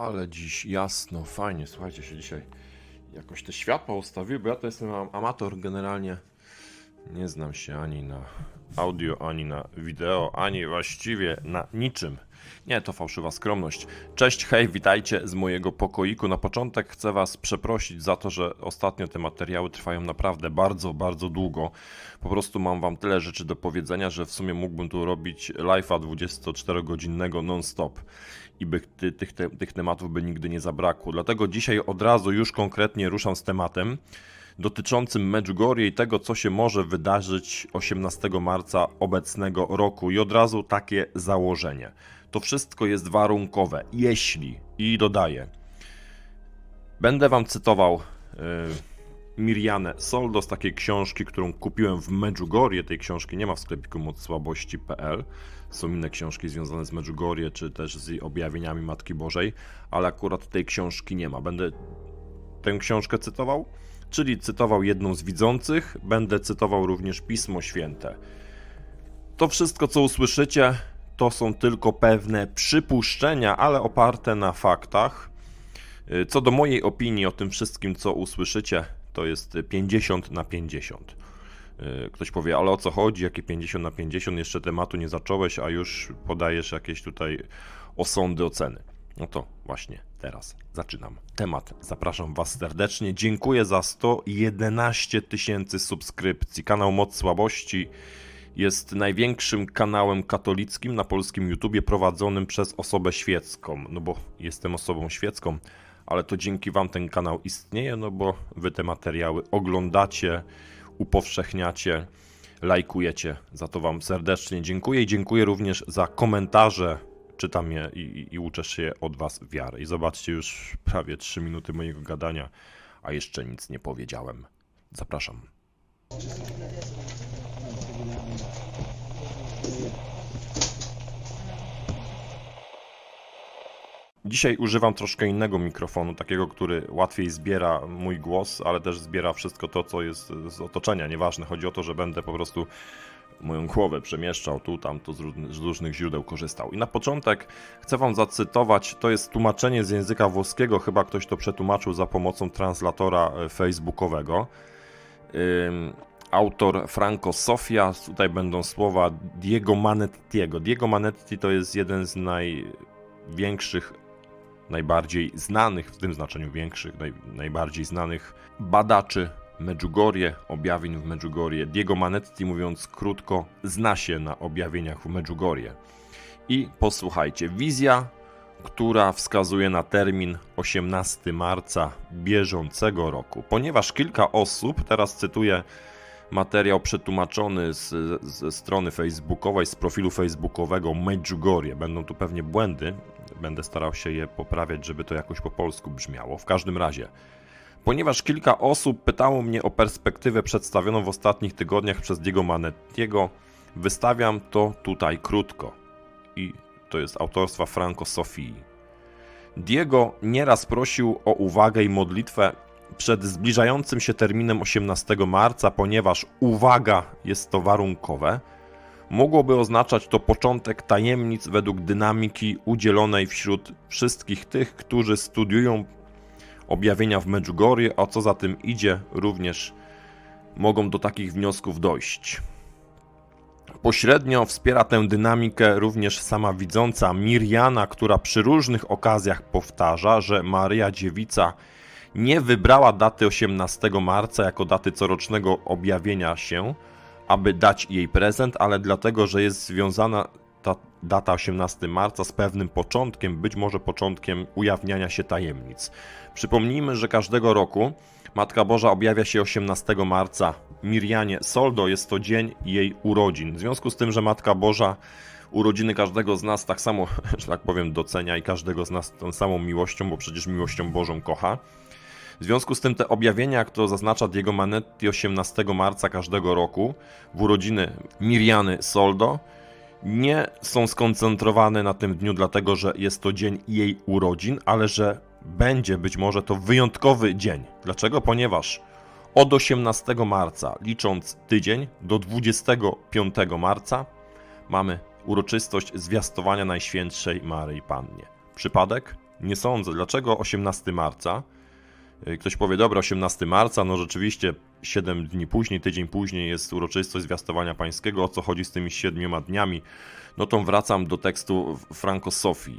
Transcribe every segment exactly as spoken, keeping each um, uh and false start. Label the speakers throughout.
Speaker 1: Ale dziś jasno, fajnie, słuchajcie, się dzisiaj jakoś te światła ustawiły, bo ja to jestem amator generalnie. Nie znam się ani na audio, ani na wideo, ani właściwie na niczym. Nie, to fałszywa skromność. Cześć, hej, witajcie z mojego pokoiku. Na początek chcę was przeprosić za to, że ostatnio te materiały trwają naprawdę bardzo, bardzo długo. Po prostu mam wam tyle rzeczy do powiedzenia, że w sumie mógłbym tu robić live'a dwudziestoczterogodzinnego non-stop i by ty, tych, te, tych tematów by nigdy nie zabrakło. Dlatego dzisiaj od razu już konkretnie ruszam z tematem dotyczącym Medjugorje i tego, co się może wydarzyć osiemnastego marca obecnego roku. I od razu takie założenie. To wszystko jest warunkowe, jeśli, i dodaję, będę wam cytował yy, Mirjanę Soldo z takiej książki, którą kupiłem w Medjugorje. Tej książki nie ma w sklepiku moc słabości kropka pe el. Są inne książki związane z Medjugorje, czy też z objawieniami Matki Bożej, ale akurat tej książki nie ma. Będę tę książkę cytował, czyli cytował jedną z widzących, będę cytował również Pismo Święte. To wszystko, co usłyszycie, to są tylko pewne przypuszczenia, ale oparte na faktach. Co do mojej opinii o tym wszystkim, co usłyszycie, to jest pięćdziesiąt na pięćdziesiąt. Ktoś powie, ale o co chodzi, jakie pięćdziesiąt na pięćdziesiąt, jeszcze tematu nie zacząłeś, a już podajesz jakieś tutaj osądy, oceny. No to właśnie teraz zaczynam temat. Zapraszam was serdecznie. Dziękuję za sto jedenaście tysięcy subskrypcji. Kanał Moc Słabości jest największym kanałem katolickim na polskim YouTubie prowadzonym przez osobę świecką. No bo jestem osobą świecką, ale to dzięki wam ten kanał istnieje, no bo wy te materiały oglądacie, upowszechniacie, lajkujecie. Za to wam serdecznie dziękuję i dziękuję również za komentarze. Czytam je i, i, i uczę się od was wiary. I zobaczcie, już prawie trzy minuty mojego gadania, a jeszcze nic nie powiedziałem. Zapraszam. Dzisiaj używam troszkę innego mikrofonu, takiego, który łatwiej zbiera mój głos, ale też zbiera wszystko to, co jest z otoczenia. Nieważne, chodzi o to, że będę po prostu moją głowę przemieszczał tu, tam, to z różnych, z różnych źródeł korzystał. I na początek chcę wam zacytować, to jest tłumaczenie z języka włoskiego, chyba ktoś to przetłumaczył za pomocą translatora facebookowego. Ym, autor Franco Sofia, tutaj będą słowa Diego Manettiego. Diego Manetti to jest jeden z największych, najbardziej znanych, w tym znaczeniu większych, naj, najbardziej znanych badaczy Medjugorje, objawień w Medjugorje. Diego Manetti, mówiąc krótko, zna się na objawieniach w Medjugorje. I posłuchajcie, wizja, która wskazuje na termin osiemnastego marca bieżącego roku. Ponieważ kilka osób, teraz cytuję materiał przetłumaczony z, ze strony facebookowej, z profilu facebookowego Medjugorje. Będą tu pewnie błędy, będę starał się je poprawiać, żeby to jakoś po polsku brzmiało. W każdym razie, ponieważ kilka osób pytało mnie o perspektywę przedstawioną w ostatnich tygodniach przez Diego Manettiego, wystawiam to tutaj krótko. I to jest autorstwa Franco Sofii. Diego nieraz prosił o uwagę i modlitwę przed zbliżającym się terminem osiemnastego marca, ponieważ uwaga jest to warunkowe. Mogłoby oznaczać to początek tajemnic według dynamiki udzielonej wśród wszystkich tych, którzy studiują objawienia w Medjugorje, a co za tym idzie, również mogą do takich wniosków dojść. Pośrednio wspiera tę dynamikę również sama widząca Mirjana, która przy różnych okazjach powtarza, że Maryja Dziewica nie wybrała daty osiemnastego marca jako daty corocznego objawienia się, aby dać jej prezent, ale dlatego, że jest związana ta data osiemnastego marca z pewnym początkiem, być może początkiem ujawniania się tajemnic. Przypomnijmy, że każdego roku Matka Boża objawia się osiemnastego marca Mirjanie Soldo, jest to dzień jej urodzin. W związku z tym, że Matka Boża urodziny każdego z nas tak samo, że tak powiem, docenia i każdego z nas tą samą miłością, bo przecież miłością Bożą kocha. W związku z tym te objawienia, jak to zaznacza Diego Manetti, osiemnastego marca każdego roku w urodziny Mirjany Soldo, nie są skoncentrowane na tym dniu, dlatego że jest to dzień jej urodzin, ale że będzie być może to wyjątkowy dzień. Dlaczego? Ponieważ od osiemnastego marca, licząc tydzień, do dwudziestego piątego marca mamy uroczystość zwiastowania Najświętszej Maryi Pannie. Przypadek? Nie sądzę. Dlaczego osiemnastego marca? Ktoś powie, dobra, osiemnastego marca, no rzeczywiście siedem dni później, tydzień później jest uroczystość zwiastowania pańskiego. O co chodzi z tymi siedmioma dniami? No to wracam do tekstu Franco Sofii.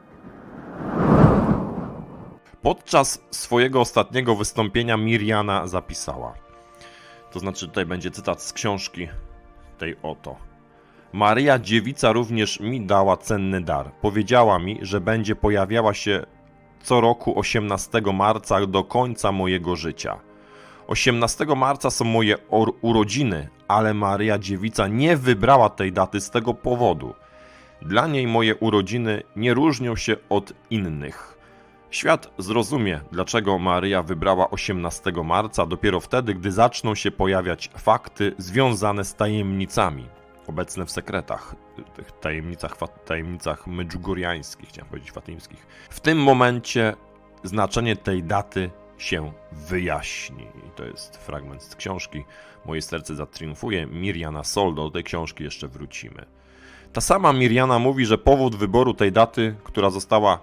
Speaker 1: Podczas swojego ostatniego wystąpienia Mirjana zapisała, to znaczy tutaj będzie cytat z książki tej oto. Maryja Dziewica również mi dała cenny dar. Powiedziała mi, że będzie pojawiała się co roku osiemnastego marca do końca mojego życia. osiemnastego marca są moje urodziny, ale Maryja Dziewica nie wybrała tej daty z tego powodu. Dla niej moje urodziny nie różnią się od innych. Świat zrozumie, dlaczego Maryja wybrała osiemnastego marca dopiero wtedy, gdy zaczną się pojawiać fakty związane z tajemnicami, obecne w sekretach, tych tajemnicach, tajemnicach medjugorjańskich, chciałem powiedzieć fatimskich. W tym momencie znaczenie tej daty się wyjaśni. I to jest fragment z książki Moje serce zatriumfuje, Mirjana Soldo. Do tej książki jeszcze wrócimy. Ta sama Mirjana mówi, że powód wyboru tej daty, która została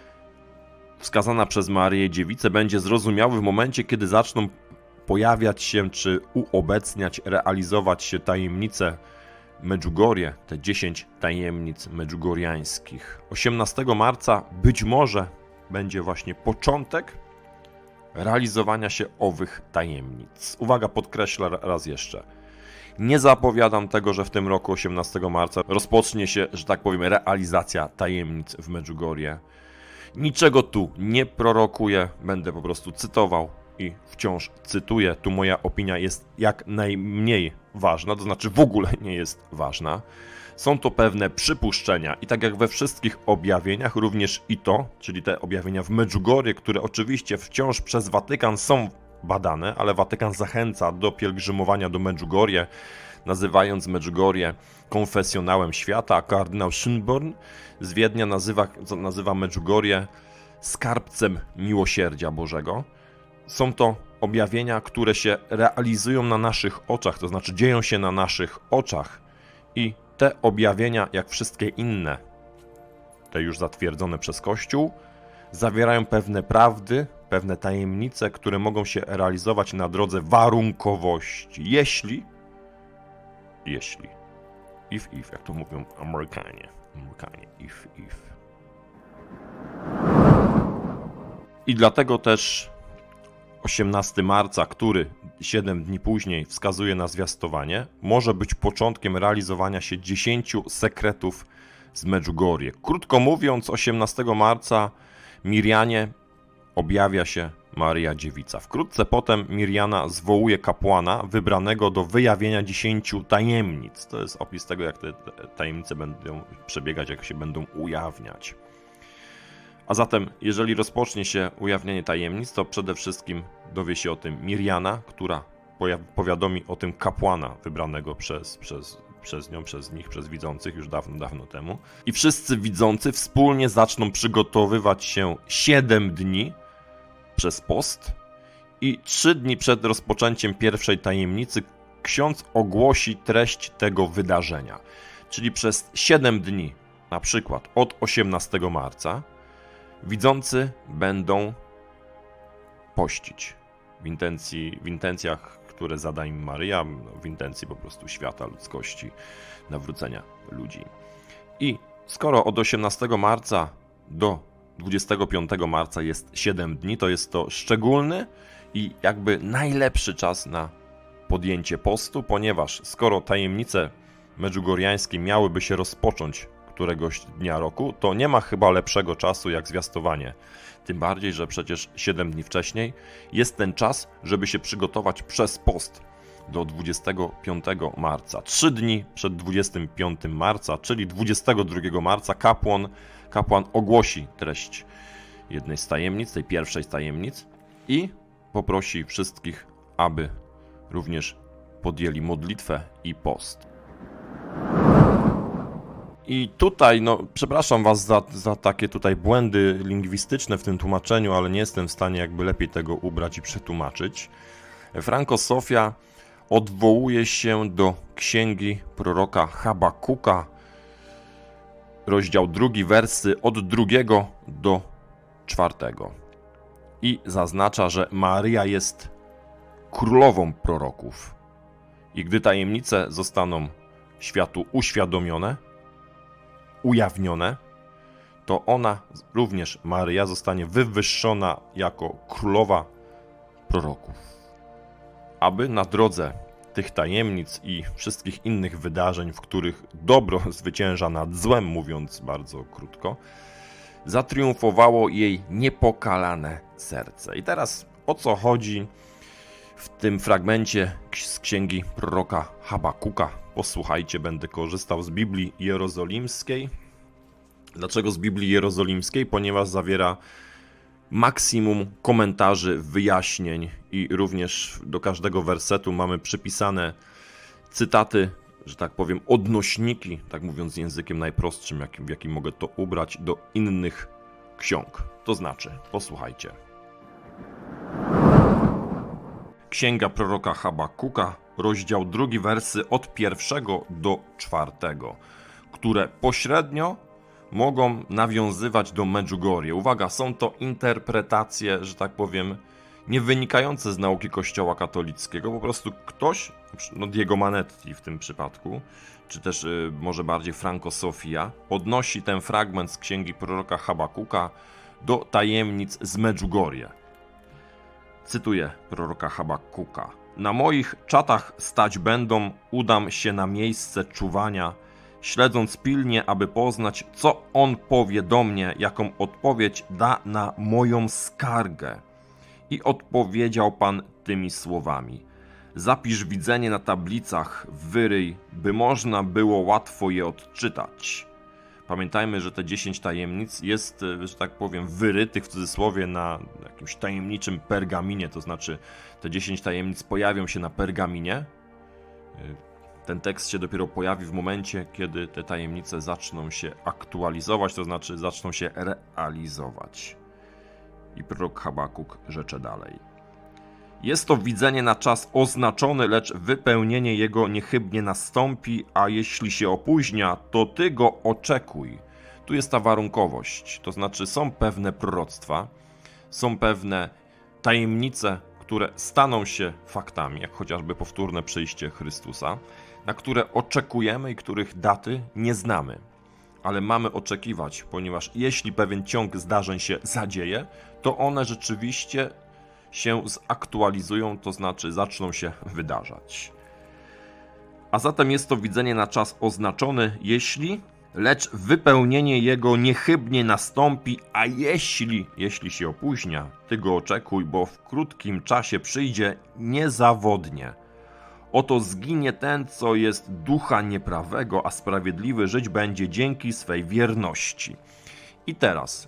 Speaker 1: wskazana przez Maryję Dziewicę, będzie zrozumiały w momencie, kiedy zaczną pojawiać się, czy uobecniać, realizować się tajemnice Medjugorje, te dziesięć tajemnic medjugorjańskich. osiemnastego marca być może będzie właśnie początek realizowania się owych tajemnic. Uwaga, podkreślę raz jeszcze. Nie zapowiadam tego, że w tym roku osiemnastego marca rozpocznie się, że tak powiem, realizacja tajemnic w Medjugorje. Niczego tu nie prorokuję, będę po prostu cytował i wciąż cytuję. Tu moja opinia jest jak najmniej ważna, to znaczy w ogóle nie jest ważna. Są to pewne przypuszczenia i tak jak we wszystkich objawieniach, również i to, czyli te objawienia w Medjugorje, które oczywiście wciąż przez Watykan są badane, ale Watykan zachęca do pielgrzymowania do Medjugorje, nazywając Medjugorje konfesjonałem świata, a kardynał Schönborn z Wiednia nazywa, nazywa Medjugorje skarbcem miłosierdzia Bożego. Są to objawienia, które się realizują na naszych oczach, to znaczy dzieją się na naszych oczach i te objawienia, jak wszystkie inne, te już zatwierdzone przez Kościół, zawierają pewne prawdy, pewne tajemnice, które mogą się realizować na drodze warunkowości. Jeśli, jeśli, if, if, jak to mówią Amerykanie, Amerykanie, if, if. I dlatego też osiemnastego marca, który siedem dni później wskazuje na zwiastowanie, może być początkiem realizowania się dziesięciu sekretów z Medjugorje. Krótko mówiąc, osiemnastego marca Mirjanie objawia się Maryja Dziewica. Wkrótce potem Mirjana zwołuje kapłana wybranego do wyjawienia dziesięciu tajemnic. To jest opis tego, jak te tajemnice będą przebiegać, jak się będą ujawniać. A zatem, jeżeli rozpocznie się ujawnienie tajemnic, to przede wszystkim dowie się o tym Mirjana, która powiadomi o tym kapłana wybranego przez, przez, przez nią, przez nich, przez widzących już dawno, dawno temu. I wszyscy widzący wspólnie zaczną przygotowywać się siedem dni przez post i trzy dni przed rozpoczęciem pierwszej tajemnicy ksiądz ogłosi treść tego wydarzenia. Czyli przez siedem dni, na przykład od osiemnastego marca, widzący będą pościć w, intencji, w intencjach, które zada im Maryja, w intencji po prostu świata, ludzkości, nawrócenia ludzi. I skoro od osiemnastego marca do dwudziestego piątego marca jest siedem dni, to jest to szczególny i jakby najlepszy czas na podjęcie postu, ponieważ skoro tajemnice medjugorjańskie miałyby się rozpocząć któregoś dnia roku, to nie ma chyba lepszego czasu jak zwiastowanie. Tym bardziej, że przecież siedem dni wcześniej jest ten czas, żeby się przygotować przez post do dwudziestego piątego marca. Trzy dni przed dwudziestego piątego marca, czyli dwudziestego drugiego marca, kapłan, kapłan ogłosi treść jednej z tajemnic, tej pierwszej z tajemnic i poprosi wszystkich, aby również podjęli modlitwę i post. I tutaj, no, przepraszam was za, za takie tutaj błędy lingwistyczne w tym tłumaczeniu, ale nie jestem w stanie jakby lepiej tego ubrać i przetłumaczyć. Franco Sofia odwołuje się do księgi proroka Habakuka, rozdział drugi, wersy od drugiego do czwartego. I zaznacza, że Maryja jest królową proroków. I gdy tajemnice zostaną światu uświadomione, ujawnione, to ona, również Maryja, zostanie wywyższona jako królowa proroków. Aby na drodze tych tajemnic i wszystkich innych wydarzeń, w których dobro zwycięża nad złem, mówiąc bardzo krótko, zatriumfowało jej niepokalane serce. I teraz o co chodzi w tym fragmencie z księgi proroka Habakuka? Posłuchajcie, będę korzystał z Biblii Jerozolimskiej. Dlaczego z Biblii Jerozolimskiej? Ponieważ zawiera maksimum komentarzy, wyjaśnień i również do każdego wersetu mamy przypisane cytaty, że tak powiem, odnośniki, tak mówiąc językiem najprostszym, jakim, w jakim mogę to ubrać, do innych ksiąg. To znaczy, posłuchajcie. Księga proroka Habakuka, rozdział drugi, wersy od pierwszego do czwartego, które pośrednio mogą nawiązywać do Medjugorje. Uwaga, są to interpretacje, że tak powiem, nie wynikające z nauki Kościoła katolickiego. Po prostu ktoś, no Diego Manetti w tym przypadku, czy też y, może bardziej Franco Sofia, odnosi ten fragment z księgi proroka Habakuka do tajemnic z Medjugorje. Cytuję proroka Habakuka. Na moich czatach stać będą, udam się na miejsce czuwania, śledząc pilnie, aby poznać, co on powie do mnie, jaką odpowiedź da na moją skargę. I odpowiedział Pan tymi słowami. Zapisz widzenie na tablicach, wyryj, by można było łatwo je odczytać. Pamiętajmy, że te dziesięć tajemnic jest, że tak powiem, wyrytych w cudzysłowie na jakimś tajemniczym pergaminie, to znaczy te dziesięć tajemnic pojawią się na pergaminie. Ten tekst się dopiero pojawi w momencie, kiedy te tajemnice zaczną się aktualizować, to znaczy zaczną się realizować. I prorok Habakuk rzecze dalej. Jest to widzenie na czas oznaczony, lecz wypełnienie jego niechybnie nastąpi, a jeśli się opóźnia, to ty go oczekuj. Tu jest ta warunkowość, to znaczy są pewne proroctwa, są pewne tajemnice, które staną się faktami, jak chociażby powtórne przyjście Chrystusa, na które oczekujemy i których daty nie znamy. Ale mamy oczekiwać, ponieważ jeśli pewien ciąg zdarzeń się zadzieje, to one rzeczywiście się zaktualizują, to znaczy zaczną się wydarzać. A zatem jest to widzenie na czas oznaczony, jeśli, lecz wypełnienie jego niechybnie nastąpi, a jeśli, jeśli się opóźnia, ty go oczekuj, bo w krótkim czasie przyjdzie niezawodnie. Oto zginie ten, co jest ducha nieprawego, a sprawiedliwy żyć będzie dzięki swej wierności. I teraz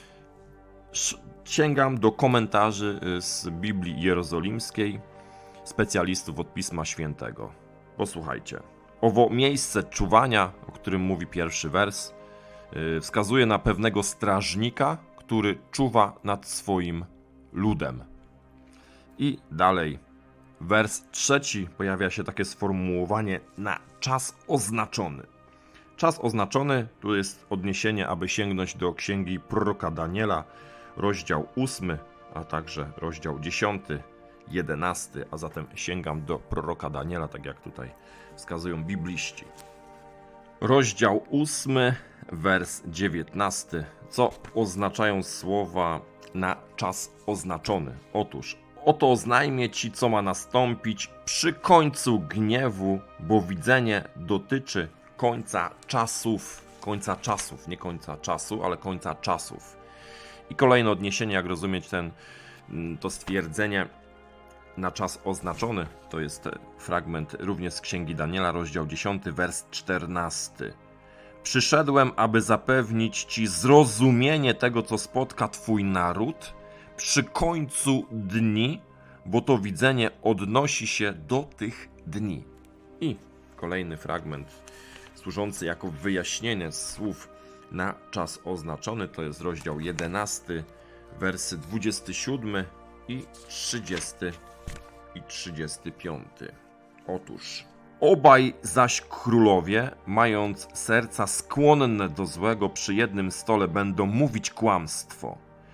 Speaker 1: sięgam do komentarzy z Biblii Jerozolimskiej, specjalistów od Pisma Świętego. Posłuchajcie. Owo miejsce czuwania, o którym mówi pierwszy wers, wskazuje na pewnego strażnika, który czuwa nad swoim ludem. I dalej, wers trzeci, pojawia się takie sformułowanie na czas oznaczony. Czas oznaczony, tu jest odniesienie, aby sięgnąć do księgi proroka Daniela, rozdział ósmy, a także rozdział dziesiąty, jedenasty, a zatem sięgam do proroka Daniela, tak jak tutaj wskazują bibliści. Rozdział ósmy, wers dziewiętnasty. Co oznaczają słowa na czas oznaczony? Otóż, oto oznajmię ci, co ma nastąpić przy końcu gniewu, bo widzenie dotyczy końca czasów. Końca czasów, nie końca czasu, ale końca czasów. I kolejne odniesienie, jak rozumieć ten, to stwierdzenie na czas oznaczony, to jest fragment również z księgi Daniela, rozdział dziesiąty, wers czternasty. Przyszedłem, aby zapewnić ci zrozumienie tego, co spotka twój naród przy końcu dni, bo to widzenie odnosi się do tych dni. I kolejny fragment służący jako wyjaśnienie słów na czas oznaczony, to jest rozdział jedenasty, wersy dwudziesty siódmy i trzydziesty i trzydziesty piąty. Otóż obaj zaś królowie, mając serca skłonne do złego, przy jednym stole będą mówić kłamstwo.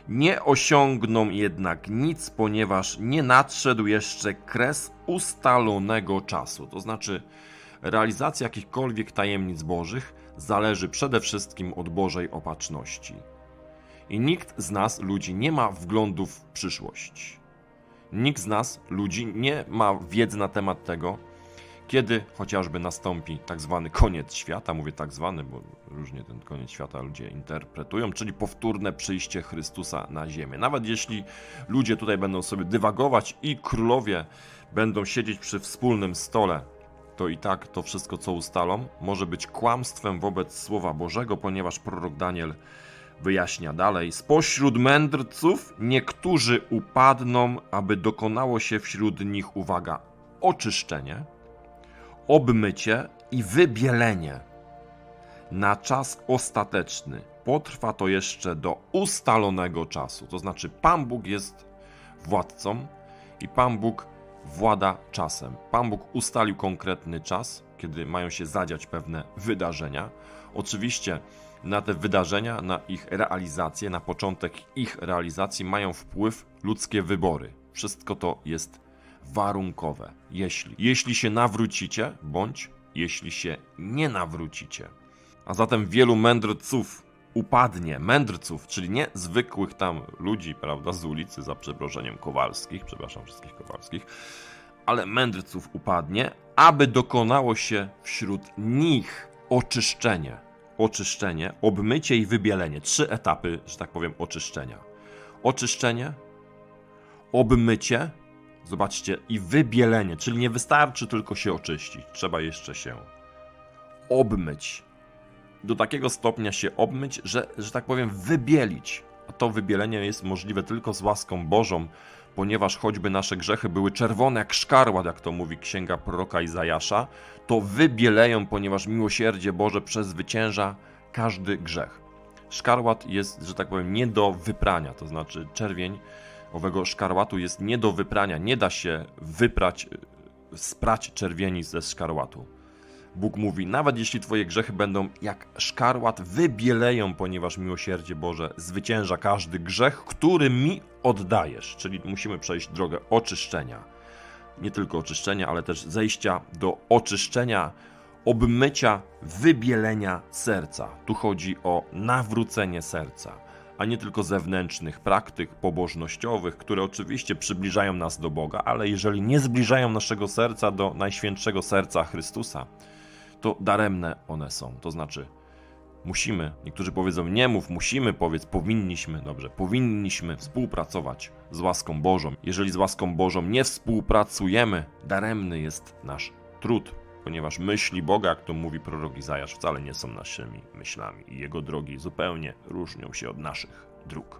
Speaker 1: Nie osiągną jednak nic, ponieważ nie nadszedł jeszcze kres ustalonego czasu. To znaczy, realizacja jakichkolwiek tajemnic bożych zależy przede wszystkim od Bożej opatrzności. I nikt z nas, ludzi, nie ma wglądu w przyszłość. Nikt z nas, ludzi, nie ma wiedzy na temat tego, kiedy chociażby nastąpi tak zwany koniec świata. Mówię tak zwany, bo różnie ten koniec świata ludzie interpretują, czyli powtórne przyjście Chrystusa na ziemię. Nawet jeśli ludzie tutaj będą sobie dywagować i królowie będą siedzieć przy wspólnym stole, to i tak to wszystko, co ustalą, może być kłamstwem wobec Słowa Bożego, ponieważ prorok Daniel wyjaśnia dalej: spośród mędrców niektórzy upadną, aby dokonało się wśród nich, uwaga, oczyszczenie, obmycie i wybielenie na czas ostateczny. Potrwa to jeszcze do ustalonego czasu. To znaczy, Pan Bóg jest władcą i Pan Bóg włada czasem. Pan Bóg ustalił konkretny czas, kiedy mają się zadziać pewne wydarzenia. Oczywiście na te wydarzenia, na ich realizację, na początek ich realizacji mają wpływ ludzkie wybory. Wszystko to jest warunkowe. Jeśli, jeśli się nawrócicie, bądź jeśli się nie nawrócicie. A zatem wielu mędrców upadnie. Mędrców, czyli nie zwykłych tam ludzi, prawda, z ulicy, za przeproszeniem Kowalskich, przepraszam wszystkich Kowalskich, ale mędrców upadnie, aby dokonało się wśród nich oczyszczenie. Oczyszczenie, obmycie i wybielenie. Trzy etapy, że tak powiem, oczyszczenia. Oczyszczenie, obmycie, zobaczcie, i wybielenie, czyli nie wystarczy tylko się oczyścić, trzeba jeszcze się obmyć. Do takiego stopnia się obmyć, że, że tak powiem, wybielić. A to wybielenie jest możliwe tylko z łaską Bożą, ponieważ choćby nasze grzechy były czerwone jak szkarłat, jak to mówi księga proroka Izajasza, to wybieleją, ponieważ miłosierdzie Boże przezwycięża każdy grzech. Szkarłat jest, że tak powiem, nie do wyprania, to znaczy czerwień owego szkarłatu jest nie do wyprania, nie da się wyprać, sprać czerwieni ze szkarłatu. Bóg mówi, nawet jeśli twoje grzechy będą jak szkarłat, wybieleją, ponieważ miłosierdzie Boże zwycięża każdy grzech, który mi oddajesz. Czyli musimy przejść drogę oczyszczenia. Nie tylko oczyszczenia, ale też zejścia do oczyszczenia, obmycia, wybielenia serca. Tu chodzi o nawrócenie serca, a nie tylko zewnętrznych praktyk pobożnościowych, które oczywiście przybliżają nas do Boga, ale jeżeli nie zbliżają naszego serca do Najświętszego Serca Chrystusa, to daremne one są. To znaczy, musimy, niektórzy powiedzą nie mów, musimy, powiedz, powinniśmy, dobrze, powinniśmy współpracować z łaską Bożą. Jeżeli z łaską Bożą nie współpracujemy, daremny jest nasz trud, ponieważ myśli Boga, jak to mówi prorok Izajasz, wcale nie są naszymi myślami i Jego drogi zupełnie różnią się od naszych dróg.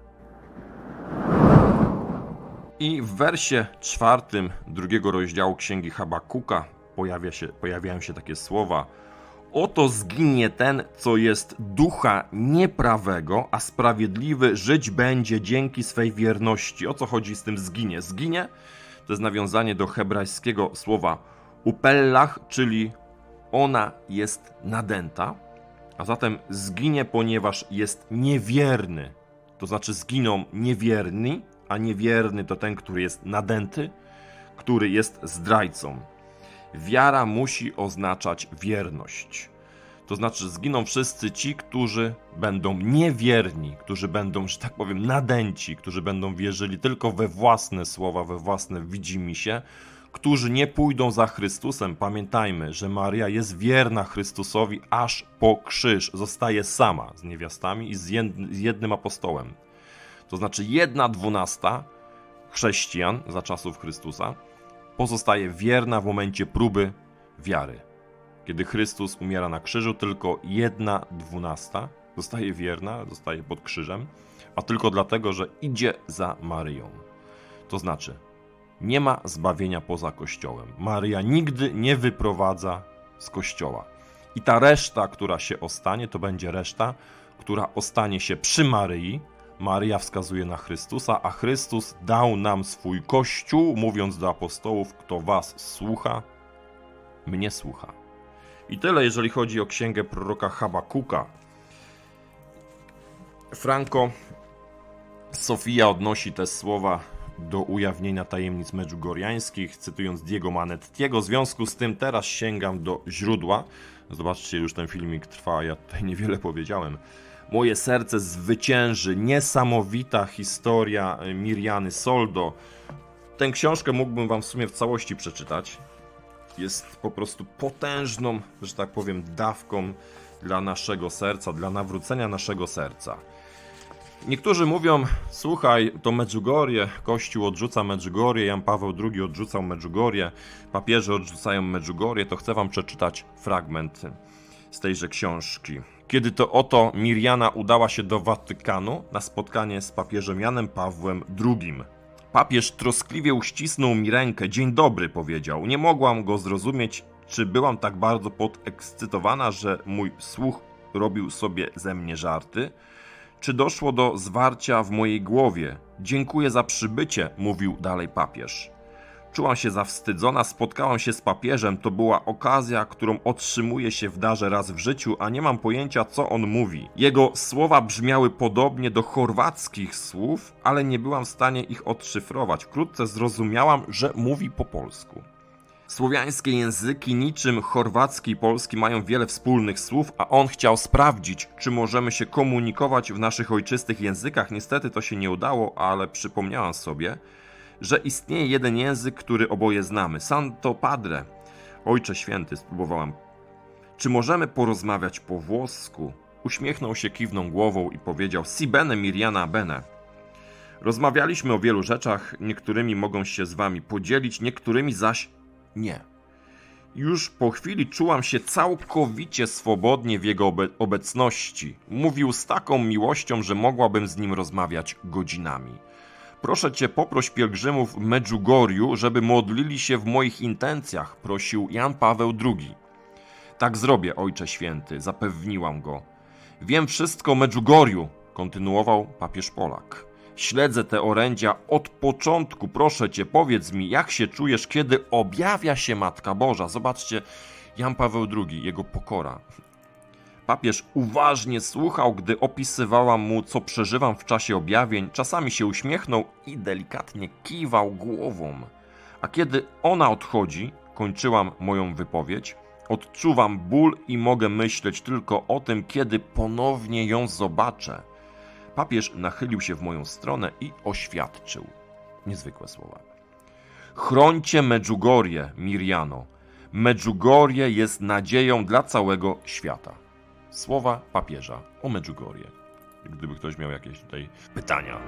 Speaker 1: I w wersie czwartym drugiego rozdziału Księgi Habakuka pojawia się, pojawiają się takie słowa: oto zginie ten, co jest ducha nieprawego, a sprawiedliwy żyć będzie dzięki swej wierności. O co chodzi z tym zginie? Zginie to jest nawiązanie do hebrajskiego słowa upellach, czyli ona jest nadęta, a zatem zginie, ponieważ jest niewierny. To znaczy zginą niewierni, a niewierny to ten, który jest nadęty, który jest zdrajcą. Wiara musi oznaczać wierność. To znaczy zginą wszyscy ci, którzy będą niewierni, którzy będą, że tak powiem, nadęci, którzy będą wierzyli tylko we własne słowa, we własne widzimisię, którzy nie pójdą za Chrystusem. Pamiętajmy, że Maria jest wierna Chrystusowi aż po krzyż. Zostaje sama z niewiastami i z jednym apostołem. To znaczy jedna dwunasta chrześcijan za czasów Chrystusa pozostaje wierna w momencie próby wiary. Kiedy Chrystus umiera na krzyżu, tylko jedna dwunasta zostaje wierna, zostaje pod krzyżem, a tylko dlatego, że idzie za Maryją. To znaczy, nie ma zbawienia poza Kościołem. Maryja nigdy nie wyprowadza z Kościoła. I ta reszta, która się ostanie, to będzie reszta, która ostanie się przy Maryi. Maryja wskazuje na Chrystusa, a Chrystus dał nam swój Kościół, mówiąc do apostołów, kto was słucha, mnie słucha. I tyle, jeżeli chodzi o księgę proroka Habakuka. Franco Sofia odnosi te słowa do ujawnienia tajemnic medjugorjańskich, cytując Diego Manettiego. W związku z tym teraz sięgam do źródła. Zobaczcie, już ten filmik trwa, ja tutaj niewiele powiedziałem. Moje serce zwycięży. Niesamowita historia Mirjany Soldo. Tę książkę mógłbym wam w sumie w całości przeczytać. Jest po prostu potężną, że tak powiem, dawką dla naszego serca, dla nawrócenia naszego serca. Niektórzy mówią, słuchaj, to Medjugorje, Kościół odrzuca Medjugorje, Jan Paweł drugi odrzucał Medjugorje, papieże odrzucają Medjugorje, to chcę wam przeczytać fragment z tejże książki. Kiedy to oto Mirjana udała się do Watykanu na spotkanie z papieżem Janem Pawłem drugim. Papież troskliwie uścisnął mi rękę. Dzień dobry, powiedział. Nie mogłam go zrozumieć, czy byłam tak bardzo podekscytowana, że mój słuch robił sobie ze mnie żarty, czy doszło do zwarcia w mojej głowie. Dziękuję za przybycie, mówił dalej papież. Czułam się zawstydzona, spotkałam się z papieżem, to była okazja, którą otrzymuje się w darze raz w życiu, a nie mam pojęcia, co on mówi. Jego słowa brzmiały podobnie do chorwackich słów, ale nie byłam w stanie ich odszyfrować. Wkrótce zrozumiałam, że mówi po polsku. Słowiańskie języki, niczym chorwacki i polski, mają wiele wspólnych słów, a on chciał sprawdzić, czy możemy się komunikować w naszych ojczystych językach. Niestety to się nie udało, ale przypomniałam sobie, że istnieje jeden język, który oboje znamy. Santo Padre, Ojcze Święty, spróbowałam. Czy możemy porozmawiać po włosku? Uśmiechnął się, kiwnął głową i powiedział: Si bene, Mirjana bene. Rozmawialiśmy o wielu rzeczach, niektórymi mogą się z wami podzielić, niektórymi zaś nie. Już po chwili czułam się całkowicie swobodnie w jego obe- obecności. Mówił z taką miłością, że mogłabym z nim rozmawiać godzinami. Proszę cię, poproś pielgrzymów w Medjugorju, żeby modlili się w moich intencjach, prosił Jan Paweł drugi. Tak zrobię, Ojcze Święty, zapewniłam go. Wiem wszystko o Medjugorju, kontynuował papież Polak. Śledzę te orędzia od początku. Proszę cię, powiedz mi, jak się czujesz, kiedy objawia się Matka Boża. Zobaczcie, Jan Paweł drugi, jego pokora. Papież uważnie słuchał, gdy opisywałam mu, co przeżywam w czasie objawień. Czasami się uśmiechnął i delikatnie kiwał głową. A kiedy ona odchodzi, kończyłam moją wypowiedź, odczuwam ból i mogę myśleć tylko o tym, kiedy ponownie ją zobaczę. Papież nachylił się w moją stronę i oświadczył. Niezwykłe słowa. Chrońcie Medjugorje, Mirjano. Medjugorje jest nadzieją dla całego świata. Słowa papieża o Medjugorje. Gdyby ktoś miał jakieś tutaj pytania.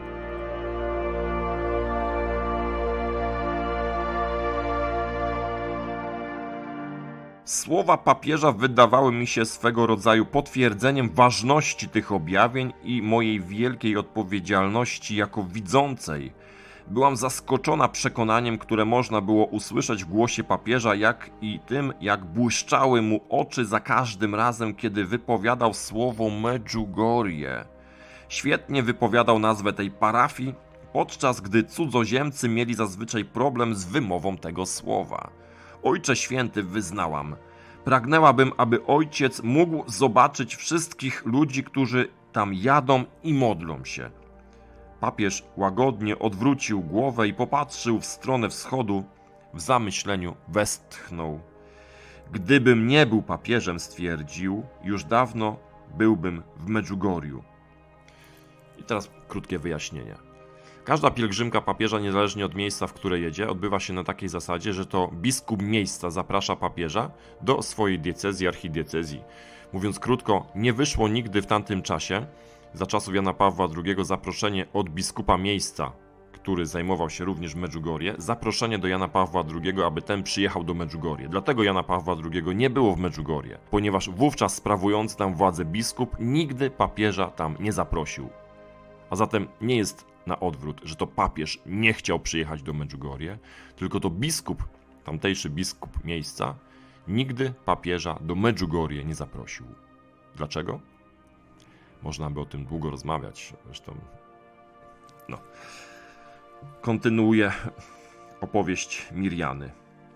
Speaker 1: Słowa papieża wydawały mi się swego rodzaju potwierdzeniem ważności tych objawień i mojej wielkiej odpowiedzialności jako widzącej. Byłam zaskoczona przekonaniem, które można było usłyszeć w głosie papieża, jak i tym, jak błyszczały mu oczy za każdym razem, kiedy wypowiadał słowo Medjugorje. Świetnie wypowiadał nazwę tej parafii, podczas gdy cudzoziemcy mieli zazwyczaj problem z wymową tego słowa. Ojcze Święty, wyznałam, pragnęłabym, aby ojciec mógł zobaczyć wszystkich ludzi, którzy tam jadą i modlą się. Papież łagodnie odwrócił głowę i popatrzył w stronę wschodu. W zamyśleniu westchnął. Gdybym nie był papieżem, stwierdził, już dawno byłbym w Medjugorju. I teraz krótkie wyjaśnienie. Każda pielgrzymka papieża, niezależnie od miejsca, w które jedzie, odbywa się na takiej zasadzie, że to biskup miejsca zaprasza papieża do swojej diecezji, archidiecezji. Mówiąc krótko, nie wyszło nigdy w tamtym czasie, za czasów Jana Pawła drugiego, zaproszenie od biskupa miejsca, który zajmował się również Medjugorje, zaproszenie do Jana Pawła drugiego, aby ten przyjechał do Medjugorje. Dlatego Jana Pawła drugiego nie było w Medjugorje, ponieważ wówczas sprawujący tam władzę biskup nigdy papieża tam nie zaprosił. A zatem nie jest na odwrót, że to papież nie chciał przyjechać do Medjugorje, tylko to biskup, tamtejszy biskup miejsca, nigdy papieża do Medjugorje nie zaprosił. Dlaczego? Można by o tym długo rozmawiać, zresztą no. Kontynuuję opowieść Mirjany.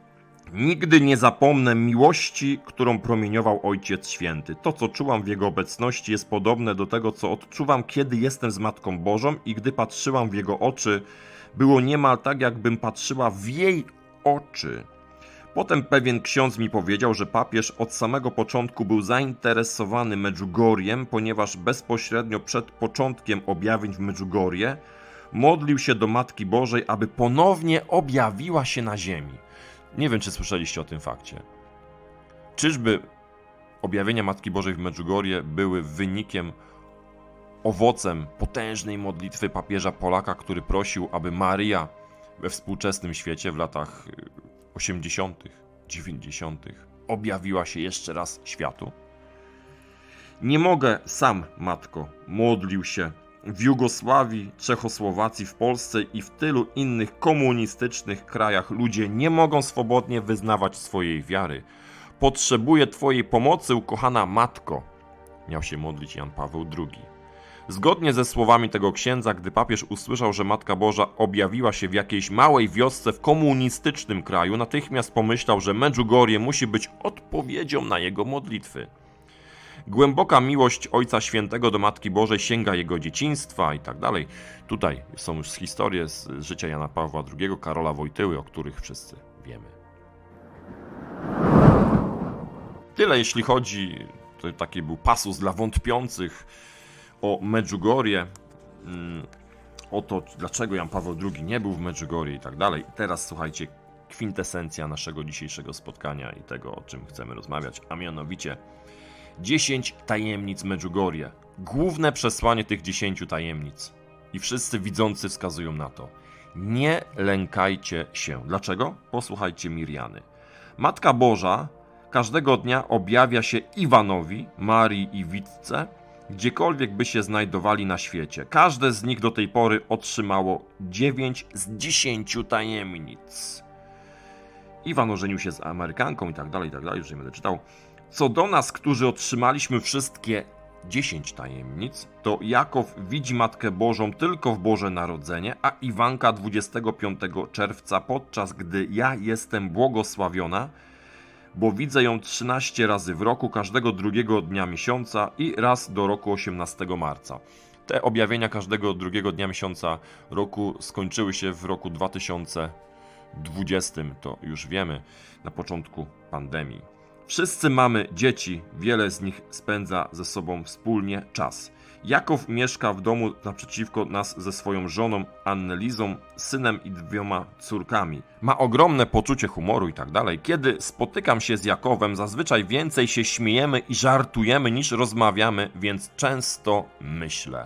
Speaker 1: Nigdy nie zapomnę miłości, którą promieniował Ojciec Święty. To, co czułam w Jego obecności, jest podobne do tego, co odczuwam, kiedy jestem z Matką Bożą i gdy patrzyłam w Jego oczy, było niemal tak, jakbym patrzyła w jej oczy. Potem pewien ksiądz mi powiedział, że papież od samego początku był zainteresowany Medjugorjem, ponieważ bezpośrednio przed początkiem objawień w Medjugorje modlił się do Matki Bożej, aby ponownie objawiła się na ziemi. Nie wiem, czy słyszeliście o tym fakcie. Czyżby objawienia Matki Bożej w Medjugorje były wynikiem, owocem potężnej modlitwy papieża Polaka, który prosił, aby Maryja we współczesnym świecie w latach osiemdziesiątych, dziewięćdziesiątych objawiła się jeszcze raz światu? Nie mogę sam, matko, modlił się w Jugosławii, Czechosłowacji, w Polsce i w tylu innych komunistycznych krajach ludzie nie mogą swobodnie wyznawać swojej wiary. Potrzebuję Twojej pomocy, ukochana matko, miał się modlić Jan Paweł drugi. Zgodnie ze słowami tego księdza, gdy papież usłyszał, że Matka Boża objawiła się w jakiejś małej wiosce w komunistycznym kraju, natychmiast pomyślał, że Medjugorje musi być odpowiedzią na jego modlitwy. Głęboka miłość Ojca Świętego do Matki Bożej sięga jego dzieciństwa i tak dalej. Tutaj są już historie z życia Jana Pawła drugiego, Karola Wojtyły, o których wszyscy wiemy. Tyle jeśli chodzi, to taki był pasus dla wątpiących o Medjugorje, o to, dlaczego Jan Paweł drugi nie był w Medjugorje i tak dalej. Teraz słuchajcie, kwintesencja naszego dzisiejszego spotkania i tego, o czym chcemy rozmawiać, a mianowicie dziesięć tajemnic Medjugorje. Główne przesłanie tych dziesięciu tajemnic. I wszyscy widzący wskazują na to. Nie lękajcie się. Dlaczego? Posłuchajcie Mirjany. Matka Boża każdego dnia objawia się Iwanowi, Marii i Witce, gdziekolwiek by się znajdowali na świecie. Każde z nich do tej pory otrzymało dziewięć z dziesięciu tajemnic. Iwan ożenił się z Amerykanką i tak dalej, i tak dalej, już nie będę czytał. Co do nas, którzy otrzymaliśmy wszystkie dziesięć tajemnic, to Jakov widzi Matkę Bożą tylko w Boże Narodzenie, a Iwanka dwudziestego piątego czerwca, podczas gdy ja jestem błogosławiona, bo widzę ją trzynaście razy w roku, każdego drugiego dnia miesiąca i raz do roku osiemnastego marca. Te objawienia każdego drugiego dnia miesiąca roku skończyły się w roku dwa tysiące dwudziestym, to już wiemy, na początku pandemii. Wszyscy mamy dzieci, wiele z nich spędza ze sobą wspólnie czas. Jakov mieszka w domu naprzeciwko nas ze swoją żoną Annelizą, synem i dwiema córkami. Ma ogromne poczucie humoru i tak dalej. Kiedy spotykam się z Jakowem, zazwyczaj więcej się śmiejemy i żartujemy niż rozmawiamy, więc często myślę.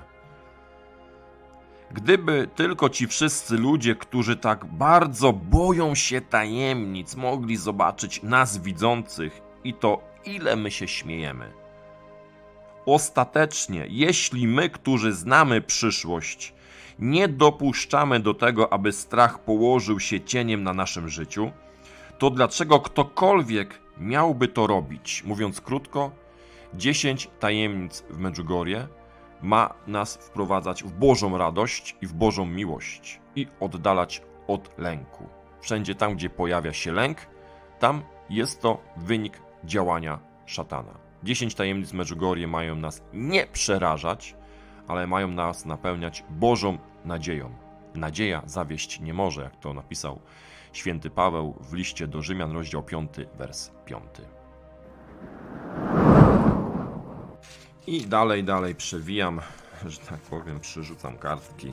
Speaker 1: Gdyby tylko ci wszyscy ludzie, którzy tak bardzo boją się tajemnic, mogli zobaczyć nas widzących i to, ile my się śmiejemy. Ostatecznie, jeśli my, którzy znamy przyszłość, nie dopuszczamy do tego, aby strach położył się cieniem na naszym życiu, to dlaczego ktokolwiek miałby to robić? Mówiąc krótko, dziesięć tajemnic w Medjugorje ma nas wprowadzać w Bożą radość i w Bożą miłość i oddalać od lęku. Wszędzie tam, gdzie pojawia się lęk, tam jest to wynik działania szatana. Dziesięć tajemnic Medjugorje mają nas nie przerażać, ale mają nas napełniać Bożą nadzieją. Nadzieja zawieść nie może, jak to napisał święty Paweł w liście do Rzymian, rozdział piąty, wers piąty. I dalej, dalej przewijam, że tak powiem, przerzucam kartki.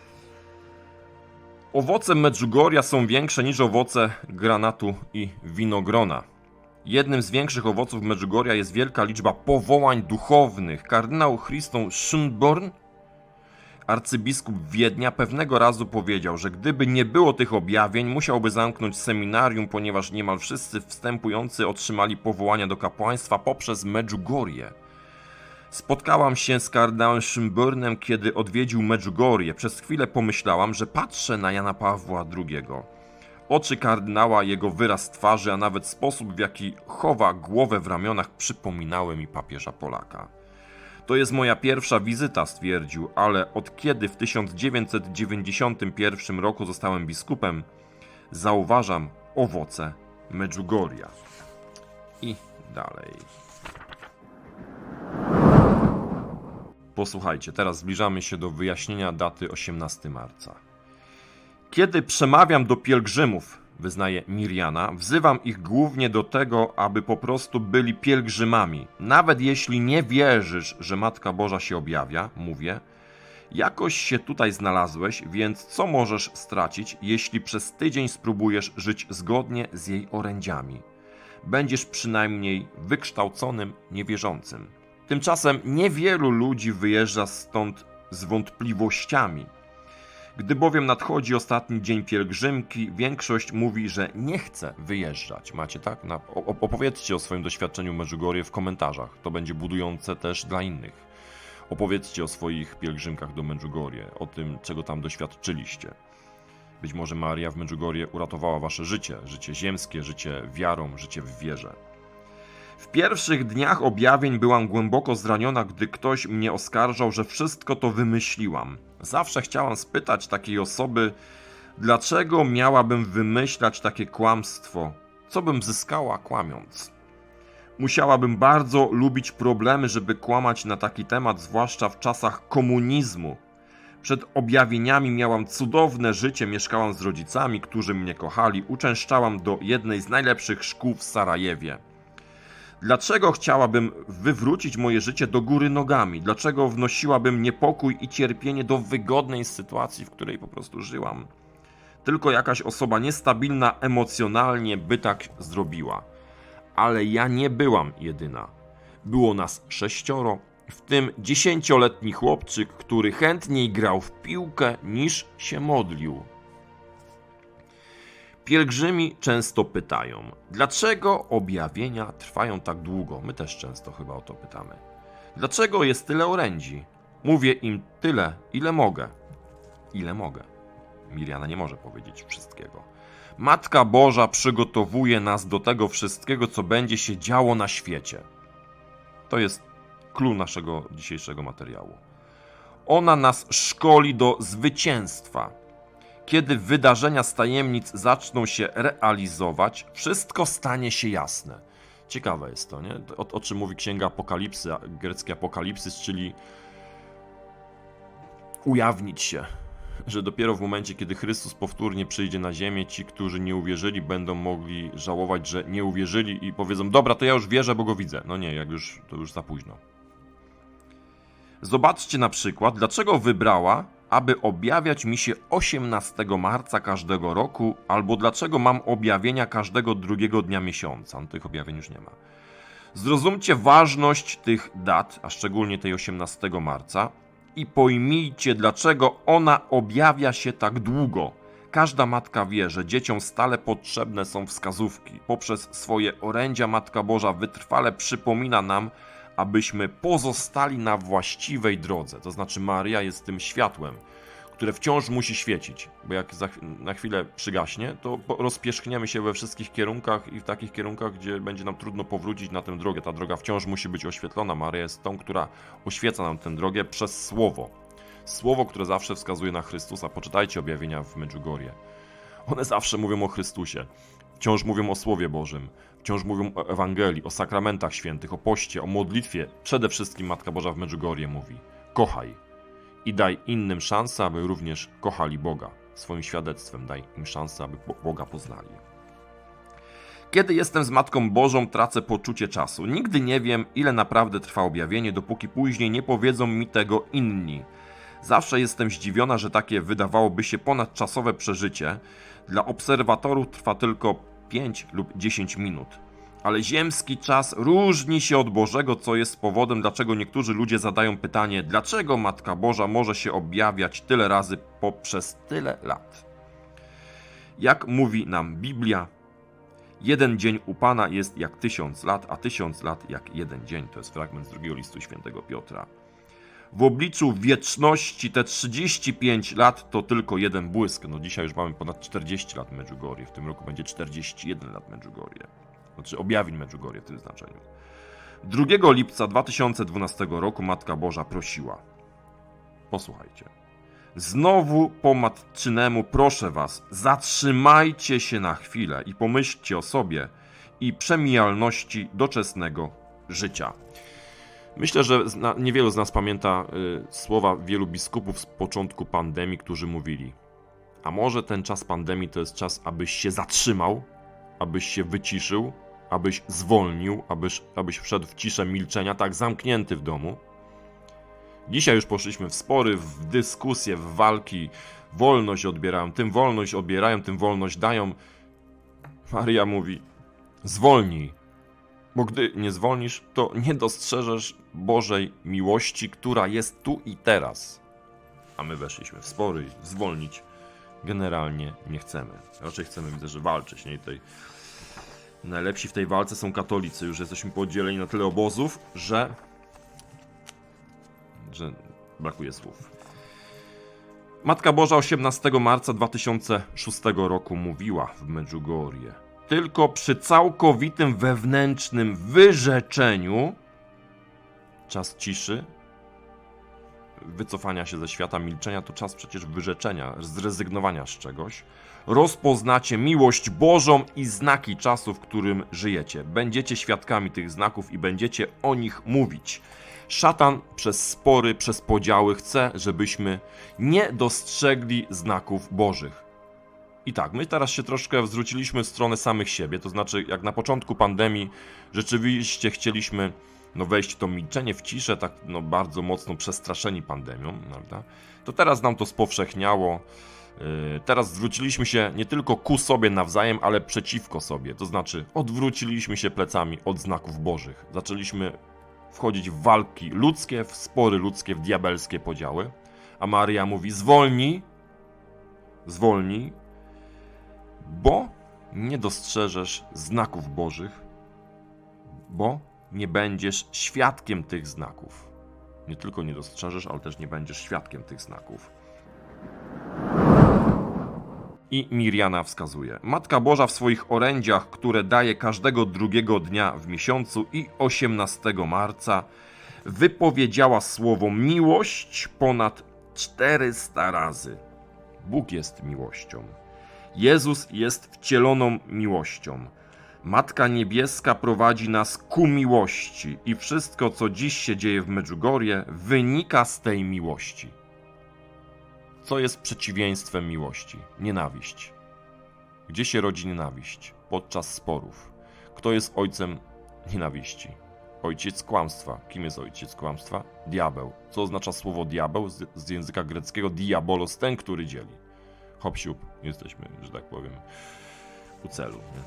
Speaker 1: Owoce Medjugorja są większe niż owoce granatu i winogrona. Jednym z większych owoców Medjugorja jest wielka liczba powołań duchownych. Kardynał Christoph Schönborn, arcybiskup Wiednia, pewnego razu powiedział, że gdyby nie było tych objawień, musiałby zamknąć seminarium, ponieważ niemal wszyscy wstępujący otrzymali powołania do kapłaństwa poprzez Medjugorje. Spotkałam się z kardynałem Schönbornem, kiedy odwiedził Medjugorje. Przez chwilę pomyślałam, że patrzę na Jana Pawła drugiego. Oczy kardynała, jego wyraz twarzy, a nawet sposób, w jaki chowa głowę w ramionach, przypominały mi papieża Polaka. To jest moja pierwsza wizyta, stwierdził, ale od kiedy w tysiąc dziewięćset dziewięćdziesiątym pierwszym roku zostałem biskupem, zauważam owoce Medjugorja. I dalej. Posłuchajcie, teraz zbliżamy się do wyjaśnienia daty osiemnastego marca. Kiedy przemawiam do pielgrzymów, wyznaje Mirjana, wzywam ich głównie do tego, aby po prostu byli pielgrzymami. Nawet jeśli nie wierzysz, że Matka Boża się objawia, mówię, jakoś się tutaj znalazłeś, więc co możesz stracić, jeśli przez tydzień spróbujesz żyć zgodnie z jej orędziami? Będziesz przynajmniej wykształconym niewierzącym. Tymczasem niewielu ludzi wyjeżdża stąd z wątpliwościami. Gdy bowiem nadchodzi ostatni dzień pielgrzymki, większość mówi, że nie chce wyjeżdżać. Macie tak? Na, opowiedzcie o swoim doświadczeniu Medjugorje w komentarzach. To będzie budujące też dla innych. Opowiedzcie o swoich pielgrzymkach do Medjugorje, o tym, czego tam doświadczyliście. Być może Maria w Medjugorje uratowała wasze życie, życie ziemskie, życie wiarą, życie w wierze. W pierwszych dniach objawień byłam głęboko zraniona, gdy ktoś mnie oskarżał, że wszystko to wymyśliłam. Zawsze chciałam spytać takiej osoby, dlaczego miałabym wymyślać takie kłamstwo? Co bym zyskała kłamiąc? Musiałabym bardzo lubić problemy, żeby kłamać na taki temat, zwłaszcza w czasach komunizmu. Przed objawieniami miałam cudowne życie, mieszkałam z rodzicami, którzy mnie kochali, uczęszczałam do jednej z najlepszych szkół w Sarajewie. Dlaczego chciałabym wywrócić moje życie do góry nogami? Dlaczego wnosiłabym niepokój i cierpienie do wygodnej sytuacji, w której po prostu żyłam? Tylko jakaś osoba niestabilna emocjonalnie by tak zrobiła. Ale ja nie byłam jedyna. Było nas sześcioro, w tym dziesięcioletni chłopczyk, który chętniej grał w piłkę niż się modlił. Pielgrzymi często pytają, dlaczego objawienia trwają tak długo? My też często chyba o to pytamy. Dlaczego jest tyle orędzi? Mówię im tyle, ile mogę. Ile mogę? Mirjana nie może powiedzieć wszystkiego. Matka Boża przygotowuje nas do tego wszystkiego, co będzie się działo na świecie. To jest clou naszego dzisiejszego materiału. Ona nas szkoli do zwycięstwa. Kiedy wydarzenia z tajemnic zaczną się realizować, wszystko stanie się jasne. Ciekawe jest to, nie? O, o czym mówi księga Apokalipsy, grecki Apokalipsys, czyli ujawnić się. Że dopiero w momencie, kiedy Chrystus powtórnie przyjdzie na ziemię, ci, którzy nie uwierzyli, będą mogli żałować, że nie uwierzyli i powiedzą, dobra, to ja już wierzę, bo go widzę. No nie, jak już, to już za późno. Zobaczcie na przykład, dlaczego wybrała, aby objawiać mi się osiemnastego marca każdego roku, albo dlaczego mam objawienia każdego drugiego dnia miesiąca. No, tych objawień już nie ma. Zrozumcie ważność tych dat, a szczególnie tej osiemnastego marca, i pojmijcie, dlaczego ona objawia się tak długo. Każda matka wie, że dzieciom stale potrzebne są wskazówki. Poprzez swoje orędzia Matka Boża wytrwale przypomina nam, abyśmy pozostali na właściwej drodze. To znaczy Maria jest tym światłem, które wciąż musi świecić, bo jak za, na chwilę przygaśnie, to rozpierzchniemy się we wszystkich kierunkach i w takich kierunkach, gdzie będzie nam trudno powrócić na tę drogę. Ta droga wciąż musi być oświetlona. Maria jest tą, która oświeca nam tę drogę przez Słowo. Słowo, które zawsze wskazuje na Chrystusa. Poczytajcie objawienia w Medjugorje. One zawsze mówią o Chrystusie. Wciąż mówią o Słowie Bożym. Wciąż mówią o Ewangelii, o sakramentach świętych, o poście, o modlitwie. Przede wszystkim Matka Boża w Medjugorje mówi: kochaj i daj innym szansę, aby również kochali Boga. Swoim świadectwem daj im szansę, aby Boga poznali. Kiedy jestem z Matką Bożą, tracę poczucie czasu. Nigdy nie wiem, ile naprawdę trwa objawienie, dopóki później nie powiedzą mi tego inni. Zawsze jestem zdziwiona, że takie wydawałoby się ponadczasowe przeżycie dla obserwatorów trwa tylko pięć lub dziesięć minut. Ale ziemski czas różni się od Bożego, co jest powodem, dlaczego niektórzy ludzie zadają pytanie, dlaczego Matka Boża może się objawiać tyle razy poprzez tyle lat. Jak mówi nam Biblia, jeden dzień u Pana jest jak tysiąc lat, a tysiąc lat jak jeden dzień. To jest fragment z drugiego listu świętego Piotra. W obliczu wieczności te trzydzieści pięć lat to tylko jeden błysk. No dzisiaj już mamy ponad czterdzieści lat Medjugorje. W tym roku będzie czterdzieści jeden lat Medjugorje. Znaczy objawień Medjugorje w tym znaczeniu. drugiego lipca dwa tysiące dwunastego roku Matka Boża prosiła. Posłuchajcie. Znowu po matczynemu proszę was, zatrzymajcie się na chwilę i pomyślcie o sobie i przemijalności doczesnego życia. Myślę, że niewielu z nas pamięta y, słowa wielu biskupów z początku pandemii, którzy mówili: a może ten czas pandemii to jest czas, abyś się zatrzymał, abyś się wyciszył, abyś zwolnił, abyś, abyś wszedł w ciszę milczenia, tak zamknięty w domu. Dzisiaj już poszliśmy w spory, w dyskusje, w walki. Wolność odbierają, tym wolność odbierają, tym wolność dają. Maria mówi: zwolnij, bo gdy nie zwolnisz, to nie dostrzeżesz Bożej miłości, która jest tu i teraz. A my weszliśmy w spory, zwolnić generalnie nie chcemy. Raczej chcemy, widzę, że walczyć. Nie? I tutaj najlepsi w tej walce są katolicy. Już jesteśmy podzieleni na tyle obozów, że że brakuje słów. Matka Boża osiemnastego marca dwa tysiące szóstego roku mówiła w Medjugorje: tylko przy całkowitym wewnętrznym wyrzeczeniu, czas ciszy, wycofania się ze świata, milczenia, to czas przecież wyrzeczenia, zrezygnowania z czegoś, rozpoznacie miłość Bożą i znaki czasu, w którym żyjecie. Będziecie świadkami tych znaków i będziecie o nich mówić. Szatan przez spory, przez podziały chce, żebyśmy nie dostrzegli znaków Bożych. I tak, my teraz się troszkę zwróciliśmy w stronę samych siebie, to znaczy jak na początku pandemii rzeczywiście chcieliśmy no, wejść w to milczenie, w ciszę, tak no, bardzo mocno przestraszeni pandemią, prawda? To teraz nam to spowszechniało. Yy, teraz zwróciliśmy się nie tylko ku sobie nawzajem, ale przeciwko sobie, to znaczy odwróciliśmy się plecami od znaków Bożych. Zaczęliśmy wchodzić w walki ludzkie, w spory ludzkie, w diabelskie podziały. A Maria mówi: zwolnij, zwolnij, bo nie dostrzeżesz znaków Bożych, bo nie będziesz świadkiem tych znaków. Nie tylko nie dostrzeżesz, ale też nie będziesz świadkiem tych znaków. I Mirjana wskazuje: Matka Boża w swoich orędziach, które daje każdego drugiego dnia w miesiącu i osiemnastego marca, wypowiedziała słowo miłość ponad czterysta razy. Bóg jest miłością. Jezus jest wcieloną miłością. Matka Niebieska prowadzi nas ku miłości i wszystko, co dziś się dzieje w Medjugorje, wynika z tej miłości. Co jest przeciwieństwem miłości? Nienawiść. Gdzie się rodzi nienawiść? Podczas sporów. Kto jest ojcem nienawiści? Ojciec kłamstwa. Kim jest ojciec kłamstwa? Diabeł. Co oznacza słowo diabeł z, z języka greckiego? Diabolos, ten, który dzieli. Hop siup, jesteśmy, że tak powiem, u celu. Nie?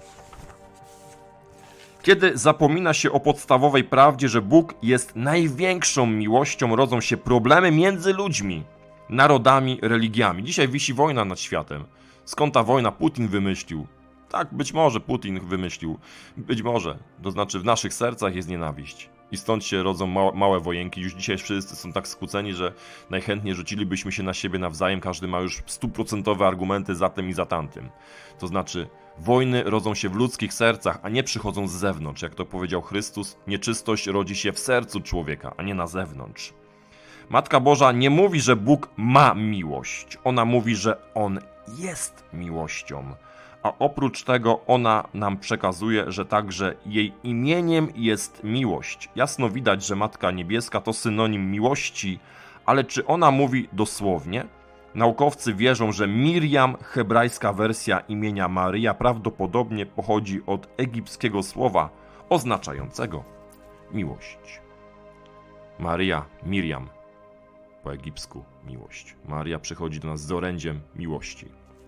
Speaker 1: Kiedy zapomina się o podstawowej prawdzie, że Bóg jest największą miłością, rodzą się problemy między ludźmi, narodami, religiami. Dzisiaj wisi wojna nad światem. Skąd ta wojna? Putin wymyślił. Tak, być może Putin wymyślił. Być może. To znaczy w naszych sercach jest nienawiść. I stąd się rodzą małe, małe wojenki. Już dzisiaj wszyscy są tak skłóceni, że najchętniej rzucilibyśmy się na siebie nawzajem. Każdy ma już stuprocentowe argumenty za tym i za tamtym. To znaczy wojny rodzą się w ludzkich sercach, a nie przychodzą z zewnątrz. Jak to powiedział Chrystus, nieczystość rodzi się w sercu człowieka, a nie na zewnątrz. Matka Boża nie mówi, że Bóg ma miłość. Ona mówi, że On jest miłością. A oprócz tego ona nam przekazuje, że także jej imieniem jest miłość. Jasno widać, że Matka Niebieska to synonim miłości, ale czy ona mówi dosłownie? Naukowcy wierzą, że Miriam, hebrajska wersja imienia Maryja, prawdopodobnie pochodzi od egipskiego słowa oznaczającego miłość. Maryja, Miriam, po egipsku miłość. Maria przychodzi do nas z orędziem miłości.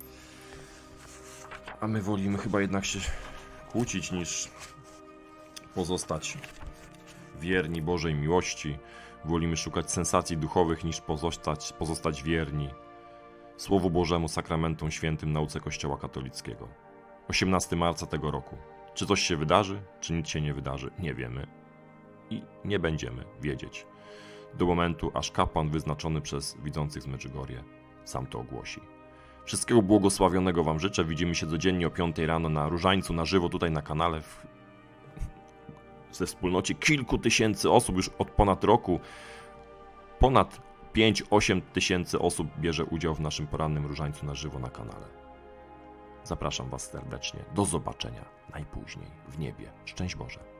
Speaker 1: A my wolimy chyba jednak się kłócić, niż pozostać wierni Bożej miłości. Wolimy szukać sensacji duchowych, niż pozostać, pozostać wierni Słowu Bożemu, sakramentom świętym, nauce Kościoła katolickiego. osiemnastego marca tego roku. Czy coś się wydarzy, czy nic się nie wydarzy? Nie wiemy. I nie będziemy wiedzieć. Do momentu, aż kapłan wyznaczony przez widzących z Medjugorje sam to ogłosi. Wszystkiego błogosławionego Wam życzę. Widzimy się codziennie o piątej rano na Różańcu, na żywo tutaj na kanale. W... ze wspólnocie kilku tysięcy osób już od ponad roku. Ponad pięć osiem tysięcy osób bierze udział w naszym porannym różańcu na żywo na kanale. Zapraszam Was serdecznie. Do zobaczenia najpóźniej w niebie. Szczęść Boże.